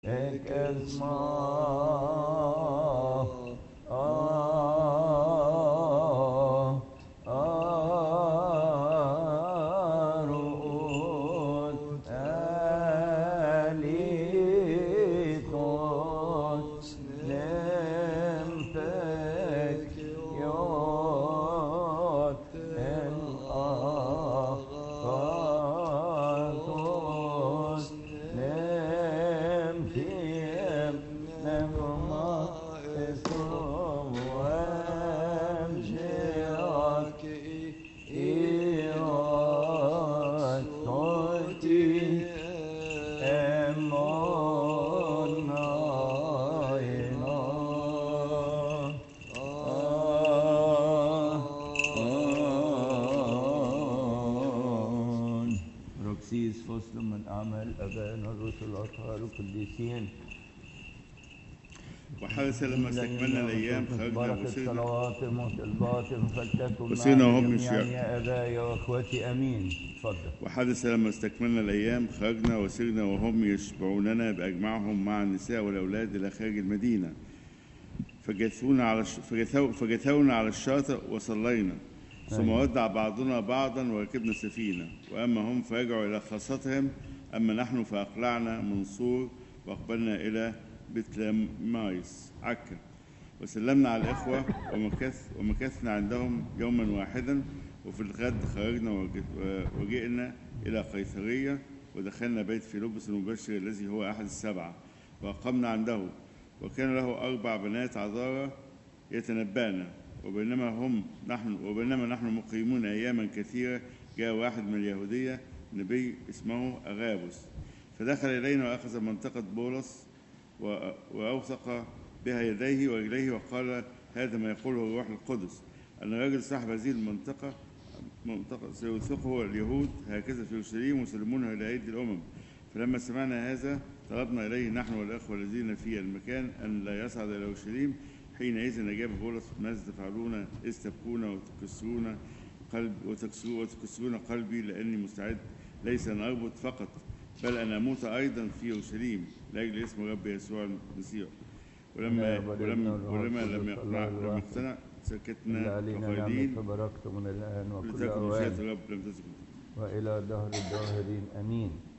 ek esma فصل من أعمال أبائنا الرسل الأطهار القديسين. وحدث لما استكملنا الأيام خرجنا وصينا وهم يا أبائي وأخوتي أمين. تفضل. وحدث لما استكملنا الأيام خرجنا وسرنا وهم يشبعوننا بأجمعهم مع النساء والأولاد إلى خارج المدينة، فجثونا على الشاطئ وصلينا، ثم ودع بعضنا بعضا وركبنا سفينة. وأما هم فرجعوا إلى خاصتهم، أما نحن فأقلعنا منصور وأقبلنا إلى بتلمايس عكا، وسلمنا على الإخوة ومكثنا عندهم يوما واحدا. وفي الغد خرجنا وجئنا إلى قيصرية، ودخلنا بيت فيلبس المبشر الذي هو أحد السبعة، وأقمنا عنده. وكان له 4 بنات عذارى يتنبأن. وبينما نحن مقيمون أياما كثيرة، جاء واحد من اليهودية نبي اسمه أغابوس، فدخل إلينا وأخذ منطقة بولس وأوثق بها يديه ورجليه، وقال: هذا ما يقوله الروح القدس، أن الرجل صاحب هذه المنطقة سيوثقه اليهود هكذا في يورشليم ويسلمونه إلى أيدي الأمم. فلما سمعنا هذا طلبنا إليه نحن والأخوة الذين في المكان أن لا يصعد إلى يورشليم. حينئذ أجاب بولس: ماذا تفعلون إذ تبكون وتكسرون قلبي، لأني مستعد ليس أن أربط فقط، بل أن أموت أيضا في يورشليم لأجل اسم الرب يسوع المسيح. ولما لم يقتنع سكتنا قائلين: فبركت من الآن وكل أوان وإلى وإلى دهر الداهرين. أمين.